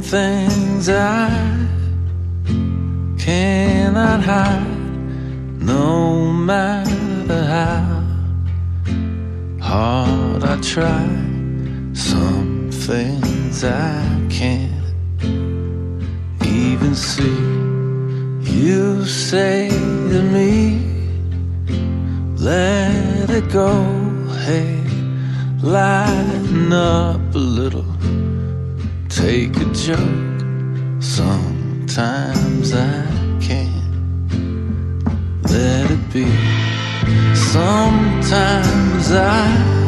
things I cannot hide, no matter how hard I try. Some things I can't even see. You say to me, let it go, hey, lighten up a little, take a joke. Sometimes I can't let it be. Sometimes I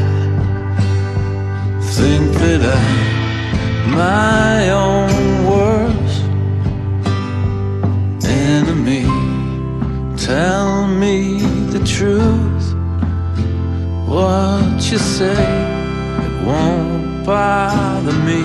think that I'm my own worst enemy. Tell me the truth, what you say, it won't bother me.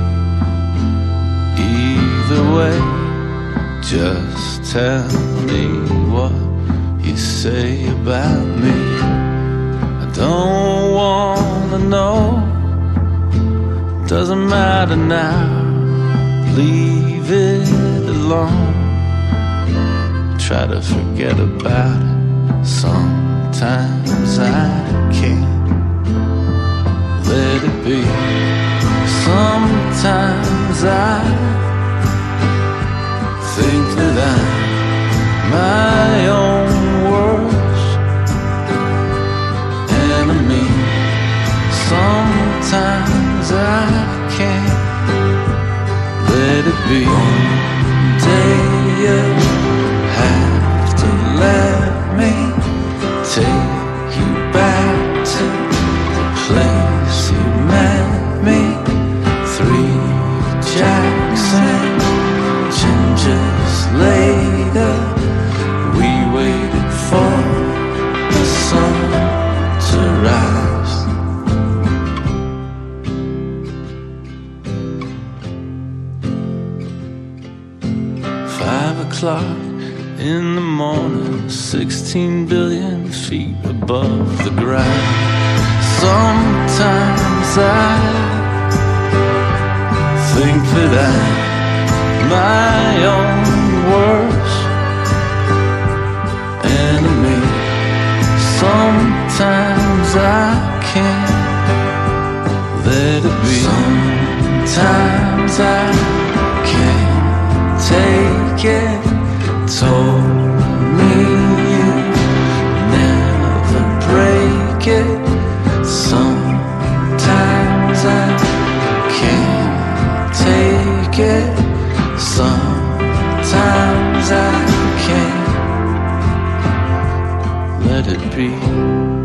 Either way, just tell me what you say about me. I don't wanna know, doesn't matter now, leave it alone. Try to forget about it. Sometimes I can't let it be. Sometimes I think that I'm my own worst enemy. Sometimes I can't let it be. One day you have to let me take you back to the place you met me. 3 Jackson Gingers later, we waited for the sun to rise. 5 o'clock in the morning, 16 billion feet above the ground. Sometimes I think that I'm my own worst enemy. Sometimes I can't let it be. Sometimes I can't take it. Told me you never break it. Sometimes I can't take it. Sometimes I can't let it be.